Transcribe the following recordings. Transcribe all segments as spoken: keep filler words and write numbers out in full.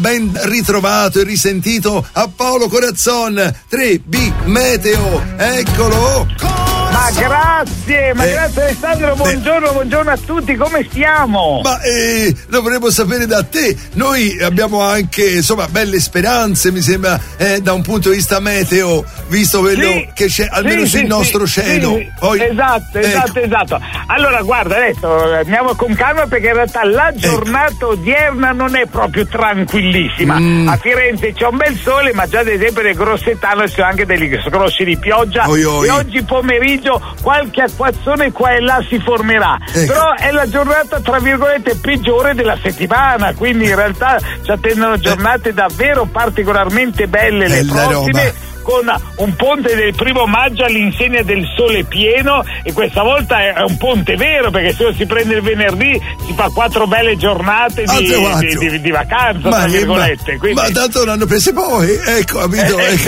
ben ritrovato e risentito a Paolo Corazzon, tre B Meteo, eccolo! Ma grazie, ma eh, grazie Alessandro, buongiorno, eh, buongiorno a tutti, come stiamo? Ma eh, lo vorremmo sapere da te, noi abbiamo anche insomma belle speranze, mi sembra, eh, da un punto di vista meteo, visto quello sì, che c'è almeno sì, sul sì, nostro sì, cielo. Sì, Poi, esatto, esatto, ecco. esatto. Allora guarda, adesso andiamo con calma perché in realtà la giornata ecco. odierna non è proprio tranquillissima. Mm. A Firenze c'è un bel sole, ma già ad esempio nel Grossetano ci sono anche degli scrosci di pioggia oi, oi. e oggi pomeriggio qualche acquazzone qua e là si formerà, ecco. Però è la giornata tra virgolette peggiore della settimana, quindi in realtà ci attendono giornate davvero particolarmente belle le Bella prossime roba. Con un ponte del primo maggio all'insegna del sole pieno, e questa volta è un ponte vero, perché se si prende il venerdì si fa quattro belle giornate di, di, di, di vacanza, ma tra virgolette. Ma, quindi... ma tanto l'hanno prese poi, ecco, capito? Eh,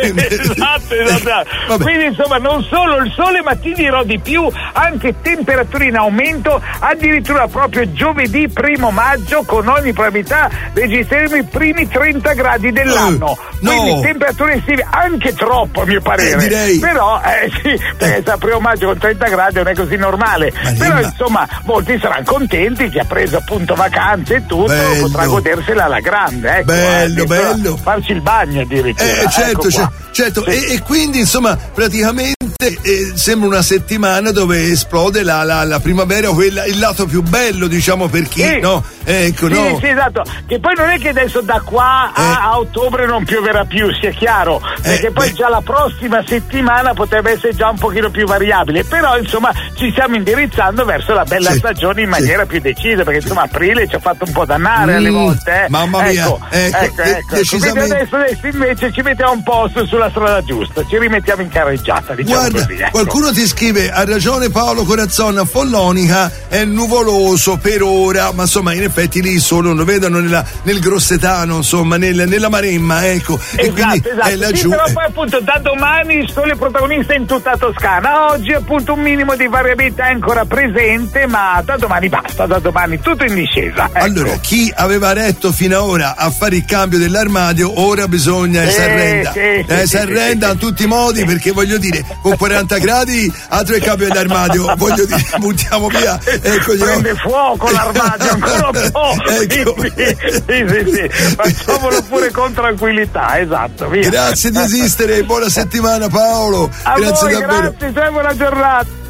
esatto, esatto. Quindi insomma non solo il sole, ma ti dirò di più, anche temperature in aumento, addirittura proprio giovedì primo maggio con ogni probabilità registreremo i primi trenta gradi dell'anno. Uh, quindi no. temperature estive anche troppo a mio parere, eh, direi. però eh, sì, perché eh. primo maggio con trenta gradi non è così normale, ma però dimma. Insomma molti saranno contenti, chi ha preso appunto vacanze e tutto bello. Potrà godersela alla grande, ecco, bello eh, bello farci il bagno addirittura, eh, certo, ecco certo, certo. Sì. E, e quindi insomma praticamente eh, sembra una settimana dove esplode la, la, la primavera, quella, il lato più bello diciamo per chi sì. no? Ecco, sì, no? sì, esatto, che poi non è che adesso da qua a, eh. a ottobre non pioverà più, sia chiaro, perché eh, poi beh. già la prossima settimana potrebbe essere già un pochino più variabile, però insomma ci stiamo indirizzando verso la bella sì. stagione in maniera sì. più decisa, perché insomma aprile ci ha fatto un po' dannare mm, alle volte, eh. mamma mia, ecco, ecco, ecco, de- ecco. decisamente... adesso, adesso invece ci mettiamo un po' su, sulla strada giusta, ci rimettiamo in carreggiata, diciamo. Guarda, così, ecco. qualcuno ti scrive, ha ragione Paolo Corazzon, a Follonica è nuvoloso per ora, ma insomma in effetti lì solo lo vedono nella, nel Grossetano, insomma nel, nella Maremma, ecco, esatto, e quindi esatto. è laggiù. Sì, però poi appunto da domani il sole protagonista in tutta Toscana, oggi appunto un minimo di variabilità è ancora presente, ma da domani basta, da domani tutto in discesa, ecco. Allora chi aveva retto fino ad ora a fare il cambio dell'armadio ora bisogna che eh, si arrenda sì, eh, sì, si sì, arrenda sì, in tutti i modi sì. perché voglio dire con quaranta gradi altro il cambio dell'armadio, voglio dire buttiamo via, ecco, prende io... fuoco l'armadio ancora un po', ecco. sì, sì, sì, sì. Facciamolo pure con tranquillità, esatto, via. Grazie di esistere, buona settimana Paolo, a grazie voi, davvero, grazie, cioè buona giornata.